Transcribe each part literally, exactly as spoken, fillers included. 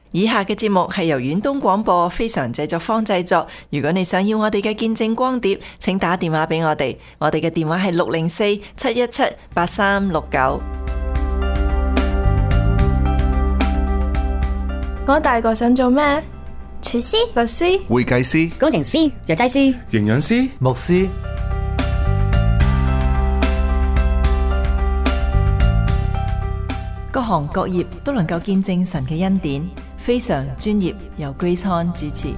以下嘅節目係由遠東廣播非常製作坊製作。如果你想要我哋嘅見證光碟，請打電話俾我哋，我哋嘅電話係六零四七一七八三六九。 我大個想做咩？ 廚師、 律師、 會計師、 工程師、藥劑師、 營養師、 牧師。 各行各業都能夠見證神嘅恩典，非常專業，由 Grace Han 主持。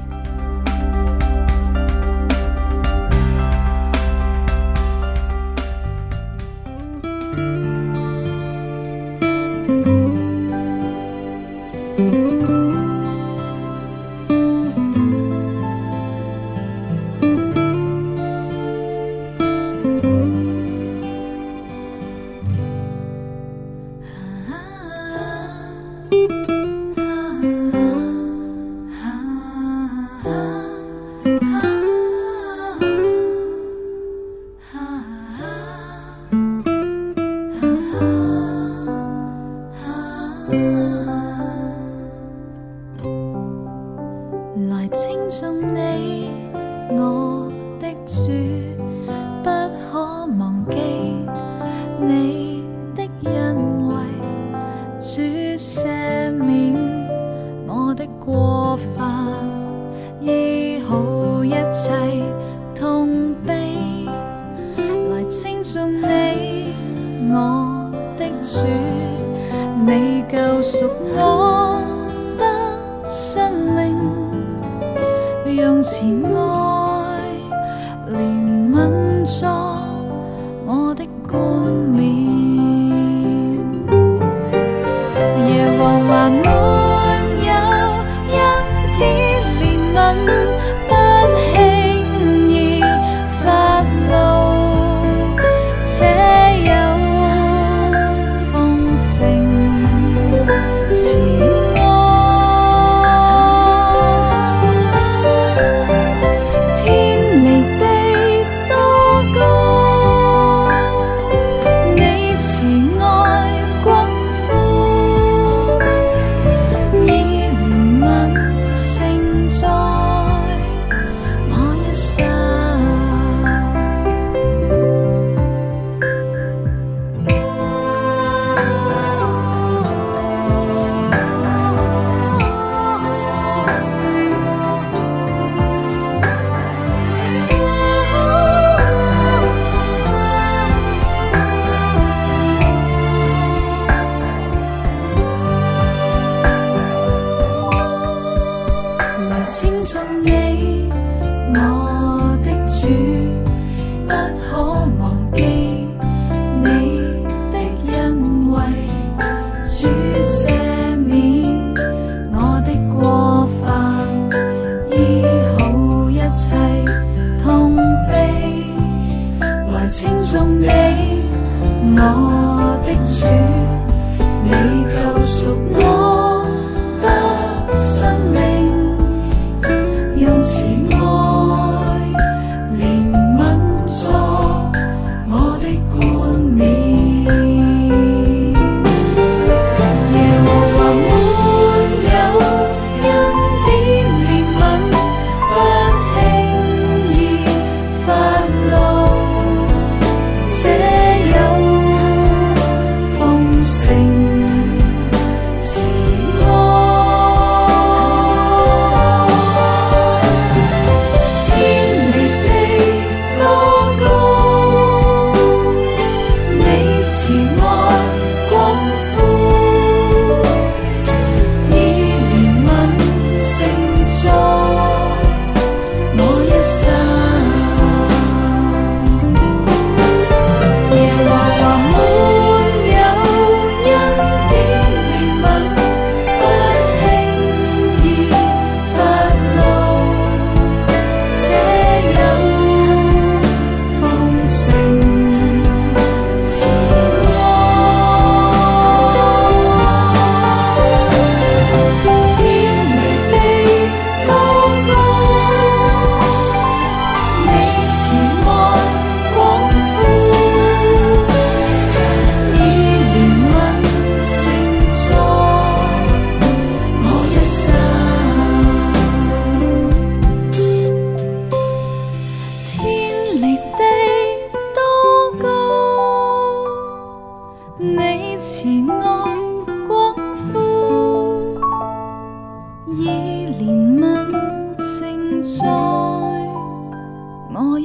來稱頌你，我的主，不可忘記你的恩惠。主赦免我的過犯，醫好一切痛悲。來稱頌你，我的主，你救贖我得生命。用慈愛憐憫作我的冠冕，耶和華沒有恩典憐憫，不輕易發怒，且有豐盛慈愛。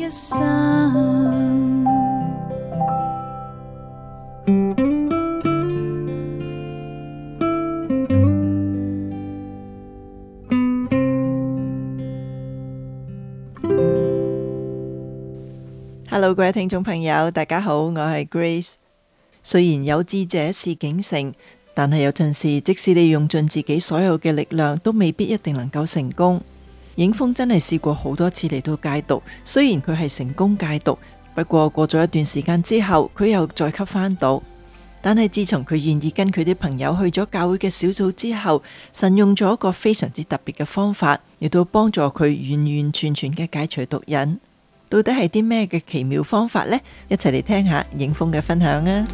一生。 Hello， 各位聽眾朋友，大家好，我係 Grace。雖然有志者事竟成，但係有陣時，即使你用盡自己所有嘅力量，都未必一定能夠成功。影峰真係試過好多次嚟到戒毒，雖然佢係成功戒毒，不過過咗一段時間之後，佢又再吸翻到。但係自從佢願意跟佢啲朋友去咗教會嘅小組之後，神用咗一個非常之特別嘅方法，亦都幫助佢完完全全嘅戒除毒癮。到底係啲咩嘅奇妙方法呢？一齊嚟聽下影峰嘅分享啊！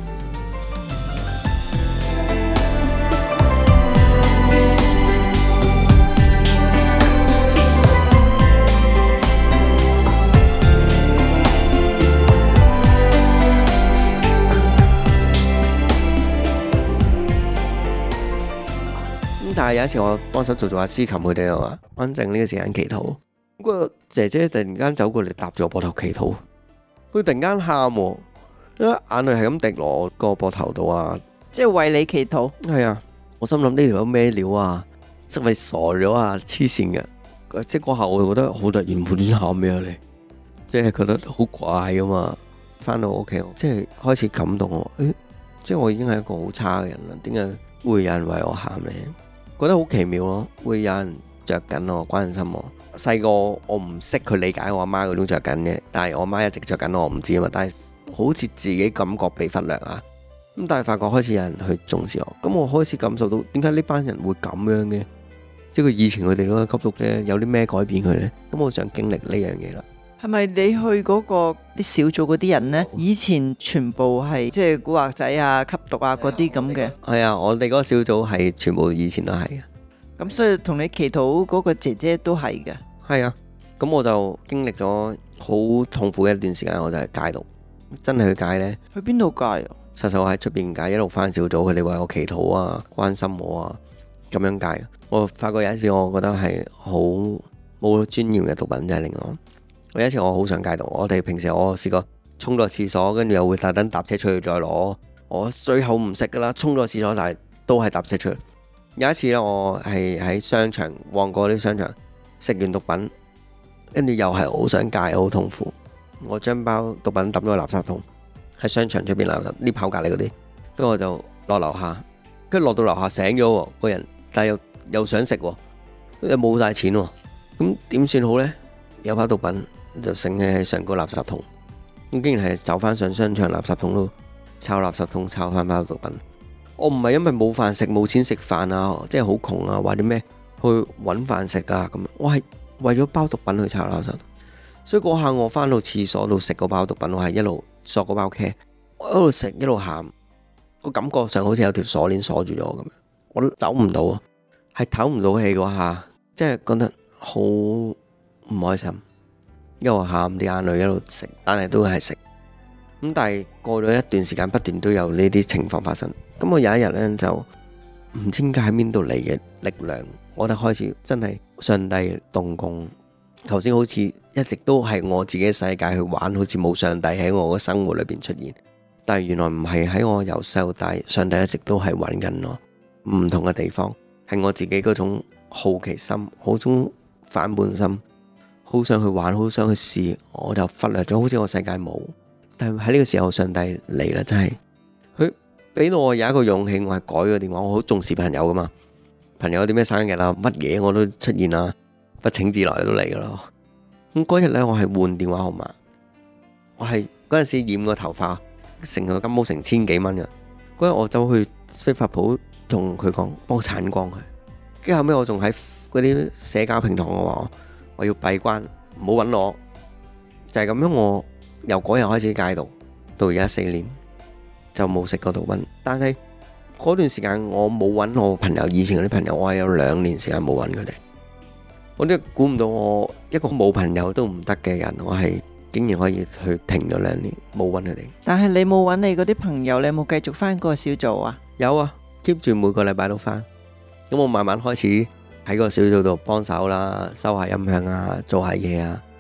咁但係有一次我幫手做做下司琴，佢哋又話安靜呢個時間祈禱。個姐姐突然間走過嚟搭住我膊頭祈禱，佢突然間喊，因為眼淚係咁滴落我個膊頭度啊！ 即係為你祈禱。 係啊，我心諗呢條有咩料啊？即係咪傻咗啊？黐線嘅！即係嗰下我就覺得好突然，無端端喊咩啊你？即係覺得好怪噶嘛。翻到屋企，即係開始感動我。誒，即係我已經係一個好差嘅人啦，點解會有人為我喊呢？覺得好奇妙咯，會有人着緊我，關心我。細個我唔識去理解我阿媽嗰種着緊嘅，但係我阿媽一直着緊我，我唔知啊嘛。但係好似自己感覺被忽略啊，咁但係發覺開始有人去重視我，咁我開始感受到點解呢班人會咁樣嘅，即係佢以前佢哋嗰個吸毒咧有啲咩改變佢呢？咁我想經歷呢樣嘢啦。 係咪你去嗰個啲小組嗰啲人呢？以前全部係即係古惑仔啊、吸毒啊嗰啲咁嘅？ 係啊，我哋嗰個小組係全部以前都係嘅。 咁所以同你祈禱嗰個姐姐都係嘅。 係啊，咁我就經歷咗好痛苦嘅一段時間，我就係戒毒，真係去戒呢。 去邊度戒啊？ 實實我喺出邊戒，一路翻小組，佢哋為我祈禱啊，關心我啊，咁樣戒。我發覺有一次，我覺得係好冇尊嚴嘅毒品，就係令我。我有一次我好想戒毒，我哋平時我試過沖咗廁所，跟住又會特登搭車出去再攞。我最後唔食噶啦，沖咗廁所，但係都係搭車出去。有一次呢，我係喺商場旺角啲商場食完毒品，跟住又係好想戒，好痛苦。我將包毒品抌咗垃圾桶，喺商場出邊垃圾呢跑隔離嗰啲，跟住我就落樓下，跟住落到樓下醒咗個人，但係又又想食，又冇晒錢喎，咁點算好呢？有包毒品就醒起喺上個垃圾桶，咁竟然係走翻上商場垃圾桶度抄垃圾桶，抄翻包毒品。我唔係因為冇飯食冇錢食飯啊，即係好窮啊，或者咩去揾飯食啊咁，我係為咗包毒品去抄垃圾桶。所以嗰下我翻到廁所度食嗰包毒品，我係一路索嗰包茄，我一路食一路喊，個感覺上好似有條鎖鏈鎖住咗咁樣，我走唔到啊，係唞唔到氣嗰下，即係覺得好唔開心，一路喊啲眼淚一路食，但係都係食。咁但係過咗一段時間，不斷都有呢啲情況發生。咁我有一日呢，就唔知點解喺邊度嚟嘅力量，我覺得開始真係上帝動工。頭先好似一直都係我自己嘅世界去玩，好似冇上帝喺我嘅生活裏邊出現。但係原來唔係，喺我由細到大，上帝一直都係揾緊我。唔同嘅地方係我自己嗰種好奇心，好種反叛心，好想去玩，好想去試，我就忽略咗，好似我世界冇。但係喺呢個時候，上帝嚟啦，真係佢俾到我有一個勇氣，我係改個電話，我好重視朋友噶嘛，朋友有啲咩生日啊，乜嘢我都出現啦，不請自來都嚟噶咯。咁嗰日呢，我係換電話號碼，我係嗰陣時染個頭髮，成個金毛成千幾蚊嘅。嗰日我走去飛髮鋪同佢講，幫我鏟光佢。跟住後尾我仲喺嗰啲社交平台我話我要閉關，唔好揾我。就係咁樣，我由嗰日開始戒毒，到而家四年就冇食過毒品。但係嗰段時間我冇揾我朋友，以前嗰啲朋友，我係有兩年時間冇揾佢哋。我都估唔到我一個冇朋友都唔得嘅人，我係竟然可以去停咗兩年冇揾佢哋。 但係你冇揾你嗰啲朋友，你有冇繼續翻嗰個小組啊？ 有啊，keep 住每個禮拜都翻。咁我慢慢開始喺個小組度幫手啦，收下音響啊，做下嘢啊，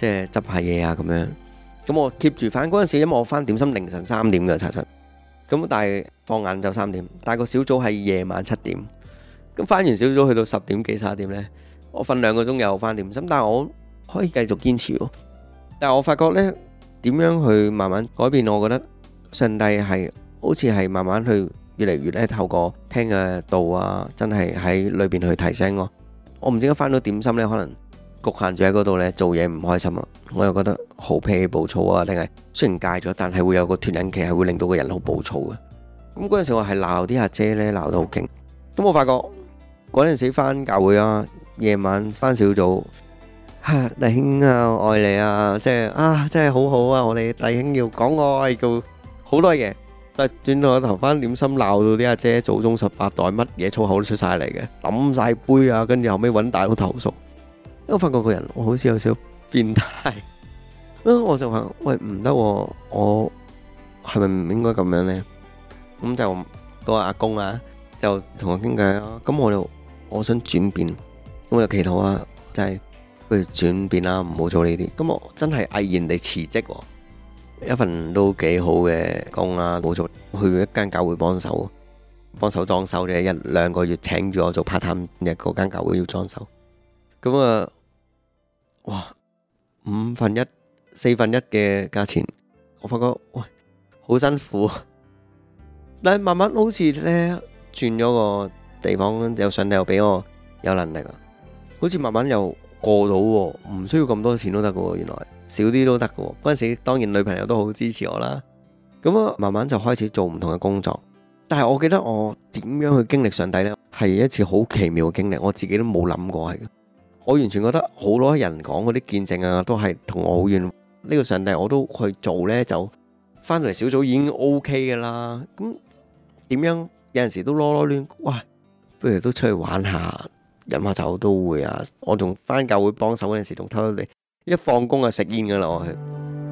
即係執下嘢啊咁樣。咁我 keep 住翻嗰陣時，因為我翻點心凌晨三點嘅查實，咁但係放晏晝三點，但係個小組係夜晚七點。咁翻完小組去到十點幾十一點呢，我瞓兩個鐘又翻點心，但係我可以繼續堅持喎。但係我發覺呢，點樣去慢慢改變，我覺得上帝係好似係慢慢去越嚟越咧透過聽嘅道啊，真係喺裏邊去提醒我。我唔知點解翻到點心呢，可能局限住喺嗰度呢，做嘢唔開心啊。我又覺得好脾氣暴躁啊，定係雖然戒咗，但係會有個脫癮期，係會令到個人好暴躁嘅。咁嗰陣時我係鬧啲阿姐呢，鬧得好勁。咁我發覺嗰陣時翻教會啊，夜晚翻小組，哈弟兄啊，愛你啊，即係啊，真係好好啊！我哋弟兄要講愛，叫好多嘢。但係轉到頭翻點心，鬧到啲阿姐祖宗十八代乜嘢粗口都出晒嚟嘅，抌晒杯啊，跟住後尾揾大佬投訴。因為我發覺個人我好似有少少變態，我就話喂唔得，我係咪唔應該咁樣呢？咁就個阿公啊，就同我傾偈啊。咁我就我想轉變，咁我就祈禱啊，就係不如轉變啦，唔好做呢啲。咁我真係毅然地辭職，一份都幾好嘅工啦，冇做，去一間教會幫手，幫手裝修啫，一兩個月請住我做 part time，日嗰間教會要裝修。咁啊，哇，五分一、四分一嘅價錢，我發覺喂好辛苦。但係慢慢好似呢轉咗個地方，有上帝又俾我有能力啊，好似慢慢又過到喎，唔需要咁多錢都得嘅喎，原來少啲都得嘅喎。嗰陣時當然女朋友都好支持我啦。咁啊，慢慢就開始做唔同嘅工作。但係我記得我點樣去經歷上帝呢？係一次好奇妙嘅經歷，我自己都冇諗過係。我完全覺得好多人講嗰啲見證啊，都係同我好遠。呢個上帝我都去做呢，就翻到嚟小組已經 OK 嘅啦。咁點樣有陣時都囉囉攣，哇！不如都出去玩下，飲下酒都會啊。我仲翻教會幫手嗰陣時，仲偷偷地一放工就食煙噶啦，我去。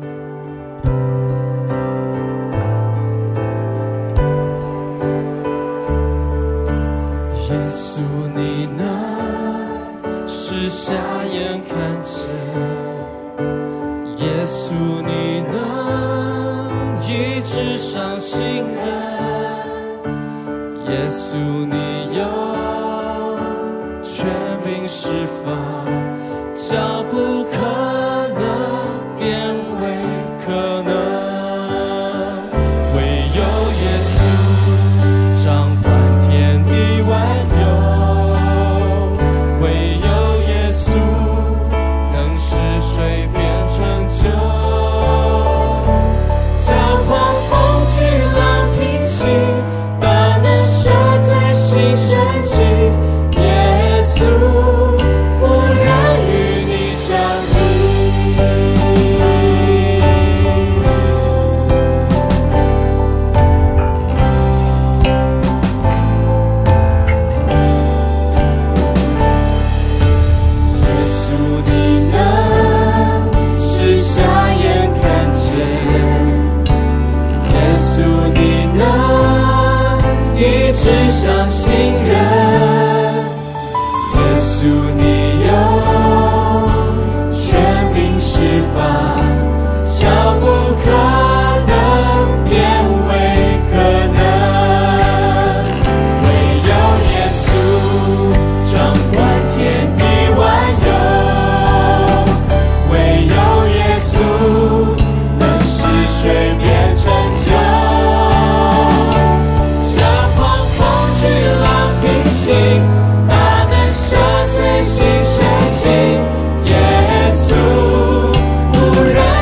耶穌你能使瞎眼看見，耶穌你能醫治傷心人，耶穌你有權柄釋放，將不可能變為可能，唯有耶穌掌管天地萬有，唯有耶穌能使水變成酒，將狂風巨浪平息，大能赦罪新生機，耶穌無人與你相比，耶穌你能使瞎眼看見，耶穌你能醫治傷心人，耶穌你有權柄釋放，將不可能變為可能，唯有耶穌掌管天地萬有，唯有耶穌能使水變成酒，將狂風巨浪平息，大能赦罪新生機，耶穌無人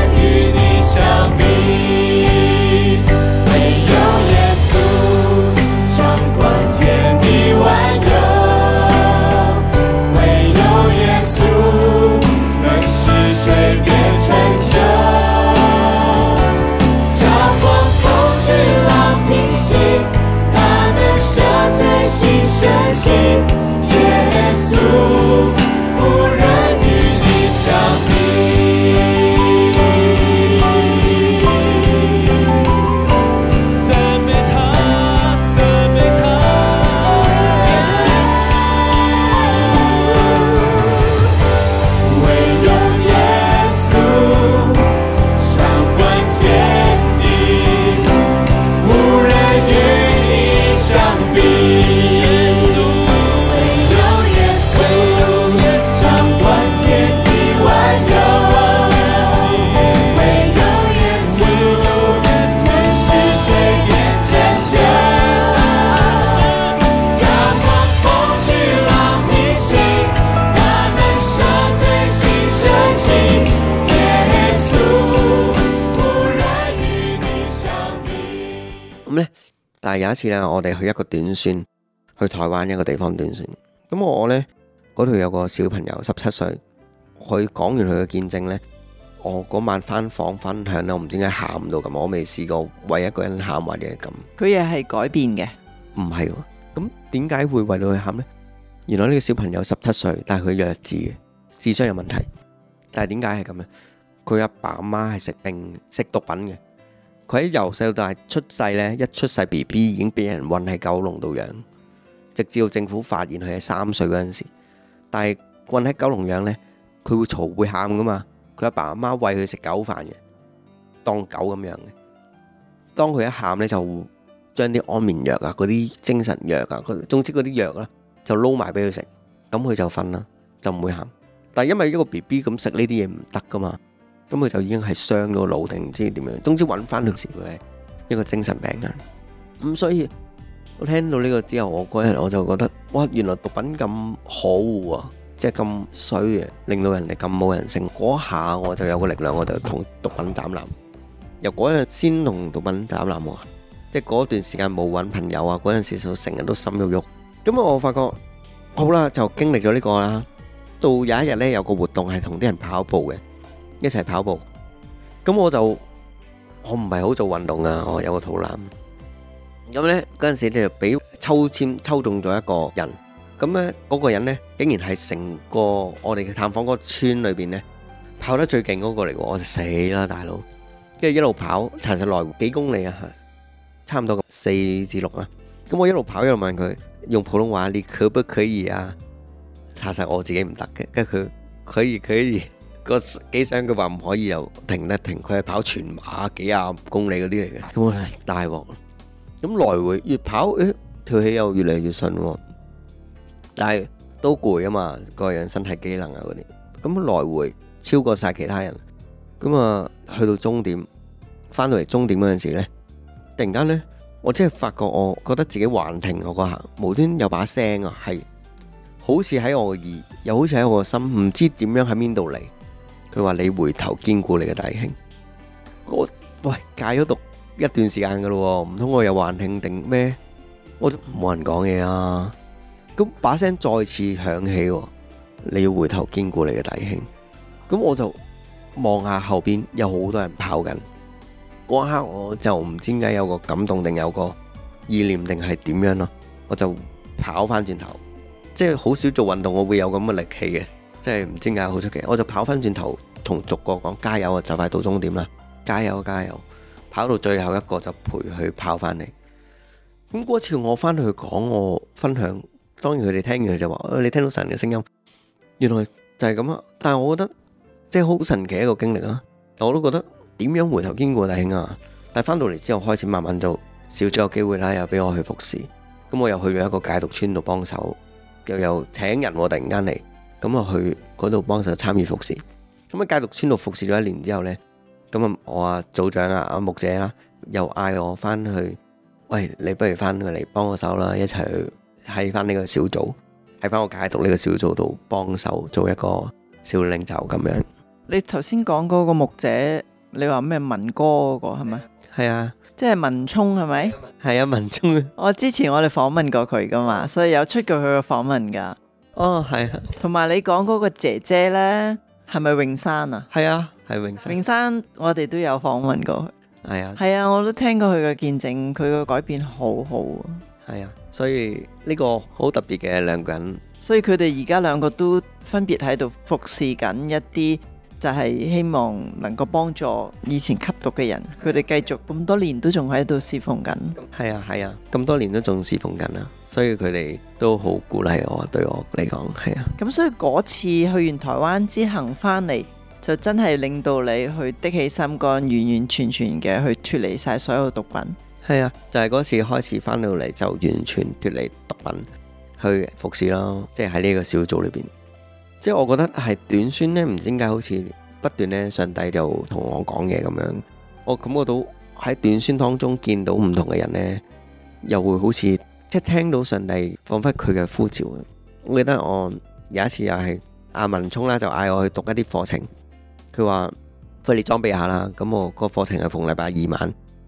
但係有一次呢，我哋去一個短宣，去台灣一個地方短宣。咁我呢，嗰度有個小朋友十七歲，佢講完佢嘅見證呢，我嗰晚翻房分享咧，我唔知點解喊到咁，我未試過為一個人喊或者係咁。 佢又係改變嘅， 唔係喎。咁點解會為到佢喊呢？原來呢個小朋友十七歲，但係佢弱智嘅，智商有問題。但係點解係咁呢？佢阿爸阿媽係食冰食毒品嘅。佢喺由細到大出世呢，一出世 B B 已經俾人韞喺九龍度養，直至到政府發現佢喺三歲嗰陣時。但係韞喺九龍養呢，佢會嘈會喊噶嘛。佢阿爸阿媽餵佢食狗飯嘅，當狗咁樣嘅。當佢一喊呢，就將啲安眠藥啊、嗰啲精神藥啊、總之嗰啲藥啦，就撈埋俾佢食，咁佢就瞓啦，就唔會喊。但係因為一個 B B 咁食呢啲嘢唔得噶嘛。咁佢就已經係傷咗腦定唔知點樣，總之揾翻到時佢係一個精神病人。咁所以我聽到呢個之後，我嗰日我就覺得，哇！原來毒品咁可惡啊，即係咁衰嘅，令到人哋咁冇人性。嗰下我就有個力量，我就同毒品斬纜。由嗰日先同毒品斬纜喎，即係嗰段時間冇揾朋友啊，嗰陣時就成日都心喐喐。咁我發覺好啦，就經歷咗呢個啦。到有一日呢，有個活動係同啲人跑步嘅。一齊跑步，咁我就我唔係好做運動啊，我有個肚腩，咁呢，嗰陣時你就俾抽籤抽中咗一個人，咁呢嗰個人呢，竟然係成個我哋嘅探訪嗰個村裏邊呢，跑得最勁嗰個嚟喎，我就死啦大佬，跟住一路跑，查實來回幾公里啊，差唔多四至六啦，咁我一路跑一路問佢用普通話，你可不可以啊？查實我自己唔得嘅，跟住佢可以可以。個機箱佢話唔可以又停一停，佢係跑全馬幾廿公里嗰啲嚟嘅，咁我大鑊。咁來回越跑，誒條氣又越嚟越順喎，但係都攰啊嘛，個人身體機能啊嗰啲。咁來回超過晒其他人，咁啊去到終點，翻到嚟終點嗰陣時咧，突然間咧，我真係發覺我覺得自己幻聽，我嗰下無端有把聲啊，係好似喺我嘅耳，又好似喺我嘅心，唔知點樣喺邊度嚟。佢話你回頭堅固你嘅弟兄，我喂戒咗毒一段時間噶咯，唔通我又幻聽定咩？我都冇人講嘢啊！咁把聲再次響起，你要回頭堅固你嘅弟兄。咁我就望下後邊有好多人跑緊，嗰刻我就唔知點解有個感動定有個意念定係點樣咯，我就跑翻轉頭，即係好少做運動我會有咁嘅力氣嘅。即係唔知點解好出奇，我就跑翻轉頭同逐個講加油啊！就快到終點啦，加油加油！跑到最後一個就陪佢跑翻嚟。咁嗰次我翻去講我分享，當然佢哋聽完佢就話：你聽到神嘅聲音，原來就係咁啊！但係我覺得即係好神奇一個經歷啊！我都覺得點樣回頭堅固弟兄啊！但係翻到嚟之後開始慢慢就少咗個機會啦，又俾我去服侍。咁我又去咗一個戒毒村度幫手，又有請人喎，突然間嚟。咁啊去嗰度幫手參與服侍，咁喺戒毒村度服侍咗一年之後呢，咁啊我啊組長啊阿牧者啦，又嗌我翻去，喂，你不如翻去嚟幫我手啦，一齊去喺翻呢個小組，喺翻我戒毒呢個小組度幫手做一個小領袖咁樣。 你頭先講嗰個牧者，你話咩文哥嗰個係咪？ 係啊， 即係文聰係咪？ 係啊，文聰。 我之前我哋訪問過佢噶嘛，所以有出過佢嘅訪問噶。 哦，係啊， 同埋你講嗰個姐姐呢，係咪泳山啊？ 係啊，係泳山。 泳山我哋都有訪問過佢。 係啊， 係啊，我都聽過佢嘅見證，佢嘅改變好好啊。 係啊，所以呢個好特別嘅兩個人。 所以佢哋而家兩個都分別喺度服侍緊一啲，就係希望能夠幫助以前吸毒嘅人。佢哋繼續咁多年都仲喺度侍奉緊。 係啊係啊，咁多年都仲侍奉緊啊，所以佢哋都好鼓勵我，對我嚟講係啊。 咁所以嗰次去完台灣之行翻嚟，就真係令到你去的起心肝，完完全全嘅去脫離晒所有毒品。 係啊，就係、是、嗰次開始翻到嚟就完全脫離毒品去服侍啦，即係喺呢個小組裏邊。即係我覺得係短宣呢，唔知點解好似不斷呢，上帝就同我講嘢咁樣。我感覺到喺短宣當中見到唔同嘅人呢，又會好似即係聽到上帝彷彿佢嘅呼召。我記得我有一次又係阿文聰啦，就嗌我去讀一啲課程。佢話：不如你裝備下啦。咁我個課程係逢禮拜二晚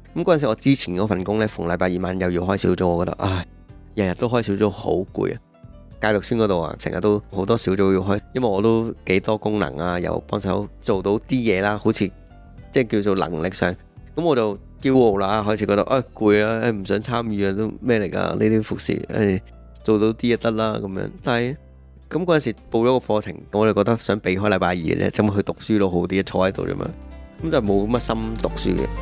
咁嗰陣時我之前嗰份工呢，逢禮拜二晚又要開小組，我覺得唉，日日都開小組好攰啊！戒毒村嗰度啊，成日都好多小組要開，因為我都幾多功能啊，又幫手做到啲嘢啦，好似即係叫做能力上，咁我就驕傲啦，開始覺得啊攰啊，唔想參與啊，都咩嚟㗎？呢啲服侍，誒做到啲就得啦咁樣。但係咁嗰陣時報咗個課程，我就覺得想避開禮拜二咧，咁去讀書都好啲，坐喺度啫嘛，咁就冇乜心讀書嘅。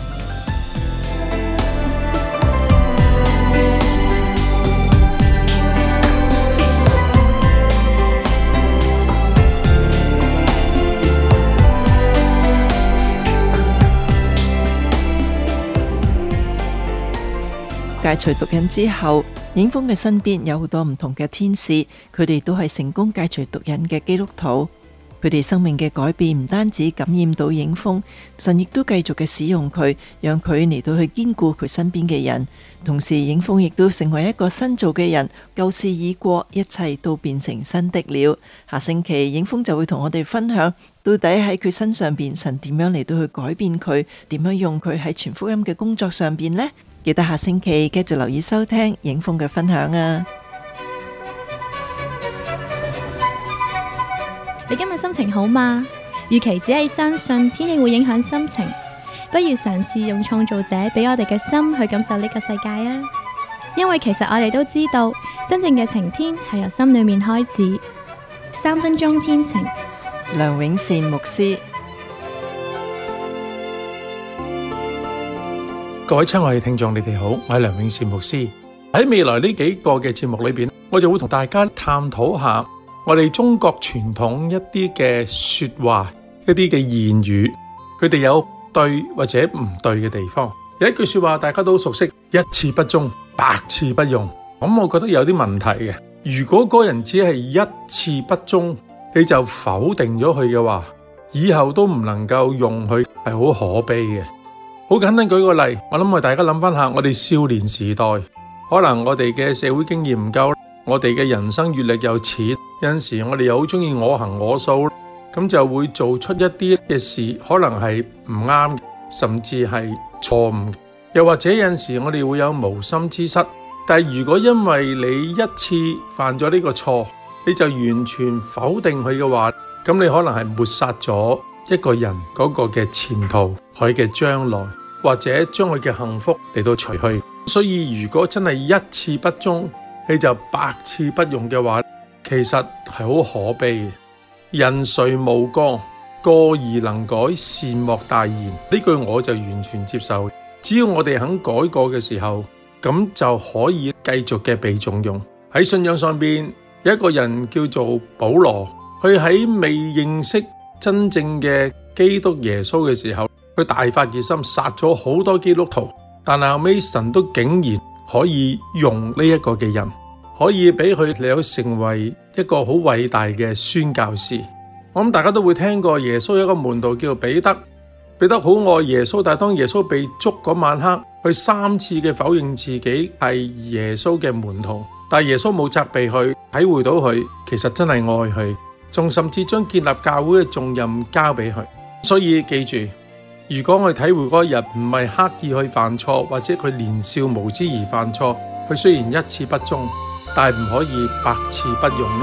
戒除毒癮之後，影峰嘅身邊有好多唔同嘅天使，佢哋都係成功戒除毒癮嘅基督徒。佢哋生命嘅改變唔單止感染到影峰，神亦都繼續嘅使用佢，讓佢嚟到去堅固佢身邊嘅人。同時，影峰亦都成為一個新造嘅人，舊事已過，一切都變成新的了。下星期影峰就會同我哋分享，到底喺佢身上邊，神點樣嚟到去改變佢，點樣用佢喺傳福音嘅工作上邊呢？記得下星期繼續留意收聽影峰嘅分享啊！ 你今日心情好嗎？與其只係相信天氣會影響心情，不如嘗試用創造者俾我哋嘅心去感受呢個世界啊！因為其實我哋都知道，真正嘅晴天係由心裏面開始。三分鐘天晴， 梁永善牧師。 各位親愛嘅聽眾，你哋好，我係梁永善牧師。喺未來呢幾個嘅節目裏邊，我就會同大家探討下我哋中國傳統一啲嘅說話，一啲嘅言語，佢哋有對或者唔對嘅地方。有一句說話大家都熟悉，一次不忠，百次不用。咁我覺得有啲問題嘅。如果嗰人只係一次不忠，你就否定咗佢嘅話，以後都唔能夠用佢，係好可悲嘅。好簡單舉個例，我諗我大家諗翻下，我哋少年時代，可能我哋嘅社會經驗唔夠，我哋嘅人生閱歷又淺，有陣時我哋又好中意我行我素，咁就會做出一啲嘅事，可能係唔啱，甚至係錯誤。又或者有陣時我哋會有無心之失，但係如果因為你一次犯咗呢個錯，你就完全否定佢嘅話，咁你可能係抹殺咗一個人嗰個嘅前途，佢嘅將來，或者將佢嘅幸福嚟到除去。所以如果真係一次不忠，你就百次不用嘅話，其實係好可悲嘅。人誰無過，過而能改，善莫大焉。呢句我就完全接受。只要我哋肯改過嘅時候，咁就可以繼續嘅被重用。喺信仰上邊，有一個人叫做保羅，佢喺未認識真正嘅基督耶穌嘅時候，佢大發熱心殺咗好多基督徒，但係後尾神都竟然可以用呢一個嘅人，可以俾佢嚟到成為一個好偉大嘅宣教士。我諗大家都會聽過耶穌有一個門徒叫彼得，彼得好愛耶穌，但係當耶穌被捉嗰晚黑，佢三次嘅否認自己係耶穌嘅門徒，但係耶穌冇責備佢，體會到佢其實真係愛佢，仲甚至將建立教會嘅重任交俾佢。所以記住，如果我哋體會嗰日唔係刻意去犯錯，或者佢年少無知而犯錯，佢雖然一次不忠，但係唔可以百次不用咯。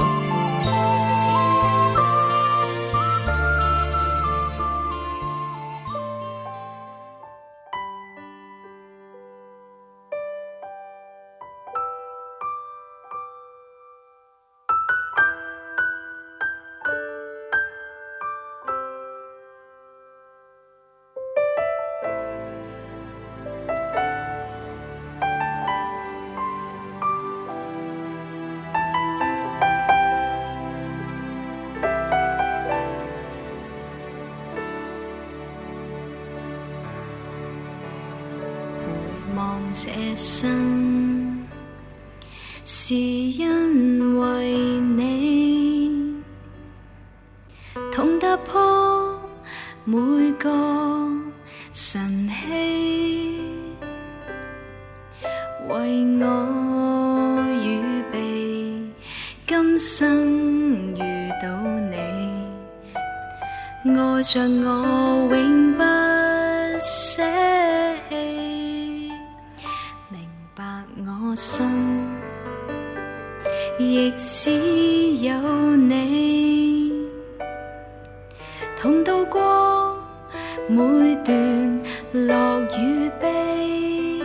望這生是因為你同踏破每個晨曦，為我預備今生遇到你，愛着我永不捨棄，明白我心亦只有你，同渡過每段樂與悲，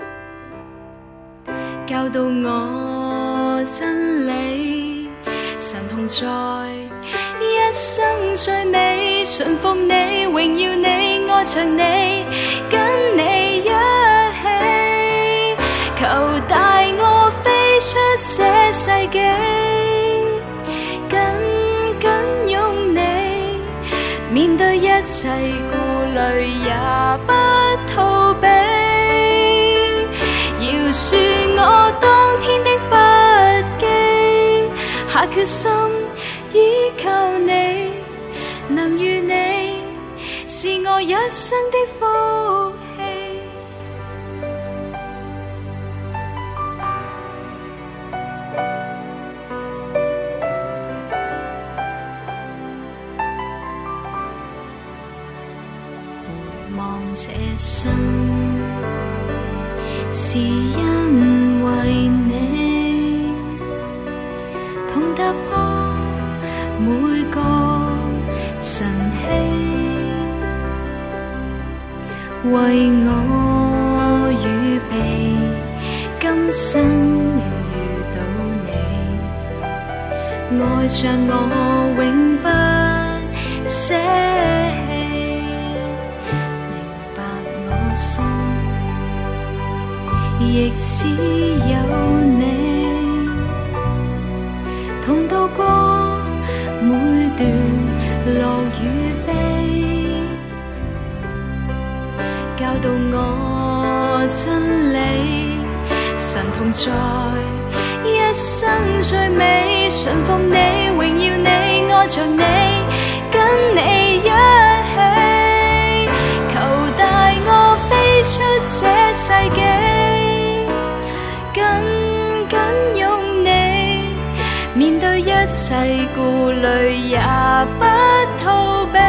教導我真理，神同在，一生最美，順服你，榮耀你，愛着你，跟你一起，求帶我飛出這世紀，緊緊擁你，面對一切顧慮也不逃避，饒恕我當天的不羈，下決心依靠你，能與你是我一生的福氣。回望這生，是因為你同踏破每個晨曦，為我預備今生遇到你，愛着我永不捨棄，明白我心亦只有你，同渡過每段樂與悲，教導我真理，神同在，一生最美，順服你，榮耀你，愛着你，跟你一起，求帶我飛出這世紀，緊緊擁你，面對一切顧慮也不逃避，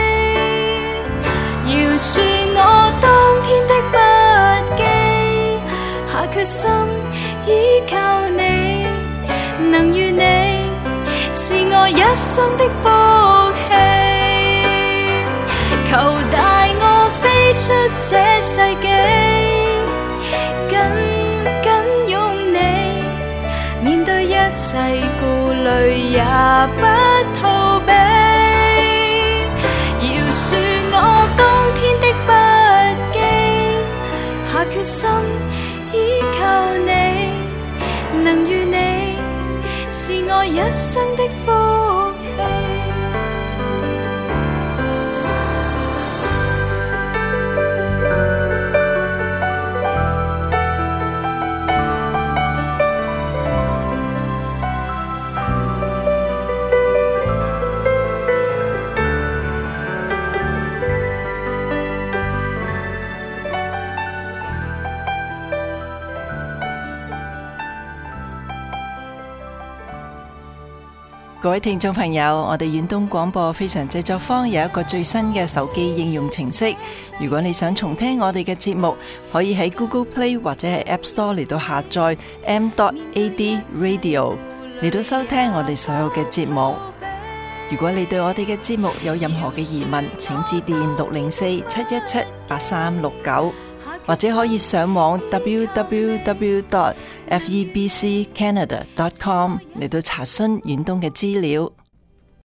饒恕我當天的不羈，下決心依靠你，能與你是我一生的福氣，求帶我飛出這世紀，緊緊擁你，面對一切顧慮也不逃避，饒恕我當天的不羈，下決心依靠你，能與你是我一生的福氣。 各位聽眾朋友，我哋遠東廣播非常製作坊有一個最新嘅手機應用程式，如果你想重聽我哋嘅節目，可以喺 Google Play 或者係 App Store 嚟到下載 m dot a d radio 嚟到收聽我哋所有嘅節目。如果你對我哋嘅節目有任何嘅疑問，請致電六零四七一七八三六九，或者可以上網 w w w dot f e b c canada dot com 嚟到查詢遠東嘅資料。